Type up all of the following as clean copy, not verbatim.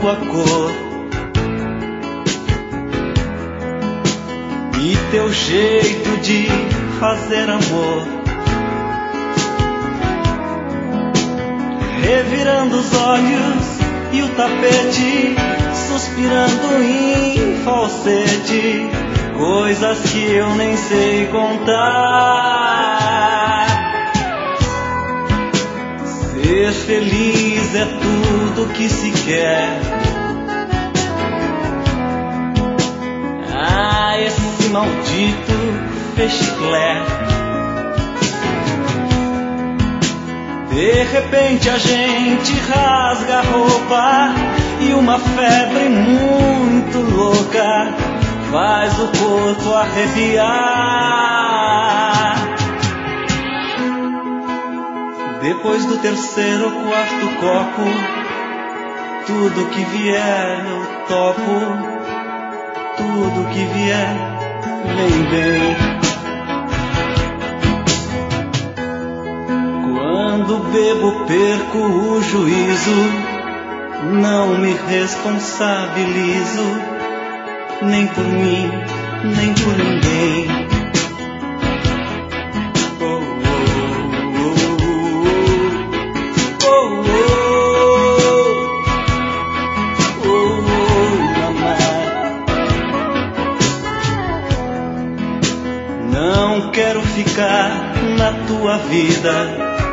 tua cor e teu jeito de fazer amor, revirando os olhos e o tapete, suspirando em falsete, coisas que eu nem sei contar. Ser feliz é tudo que se quer. Ah, esse maldito fechiclé. De repente a gente rasga a roupa e uma febre muito louca faz o corpo arrepiar. Depois do terceiro ou quarto copo, tudo que vier eu topo, tudo que vier vem bem. Quando bebo perco o juízo, não me responsabilizo, nem por mim, nem por ninguém. Não quero ficar na tua vida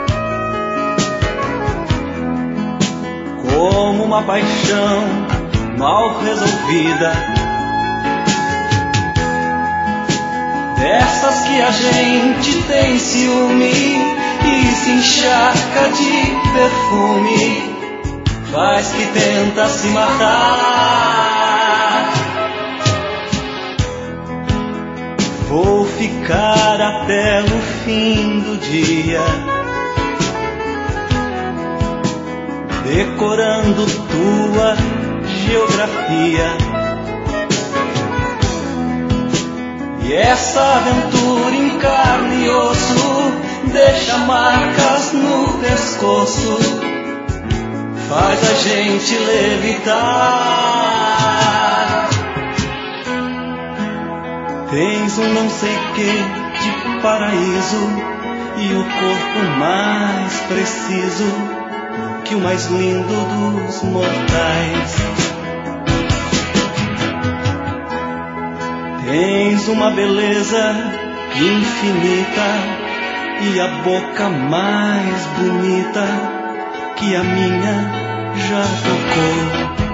como uma paixão mal resolvida, dessas que a gente tem ciúme e se encharca de perfume, faz que tenta se matar. Vou ficar até o fim do dia, decorando tua geografia. E essa aventura em carne e osso deixa marcas no pescoço, faz a gente levitar. Tens um não sei que de paraíso e o corpo mais preciso que o mais lindo dos mortais. Tens uma beleza infinita e a boca mais bonita que a minha já tocou.